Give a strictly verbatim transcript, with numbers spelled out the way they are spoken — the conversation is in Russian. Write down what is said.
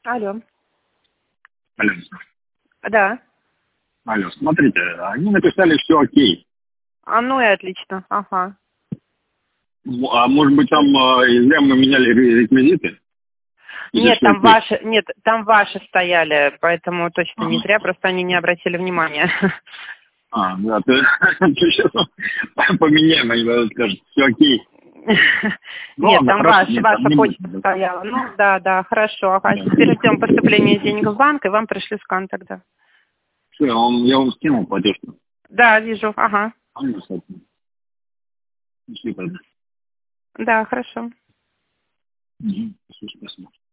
Алло. Алло. Да. Алло, смотрите, они написали все окей. А ну и отлично. Ага. М, А может быть там э, зря мы меняли ре- реквизиты? Или Нет, всё там окей? ваши, нет, там ваши стояли, поэтому точно не Ага. зря, просто они не обратили внимания. А, да, ты сейчас поменяем, они тогда скажут, все окей. Ну Нет, ладно, там хорошо, ваш, нет, там ваша не будет. почта стояла. Ну, да, да, хорошо. Ага, Да. теперь ждем поступления денег в банк, и вам пришли скан тогда. Все, я вам, я вам скинул платежку. Да, вижу. Ага. А, ну, кстати, пошли тогда. Да, хорошо. Мгм. Спасибо.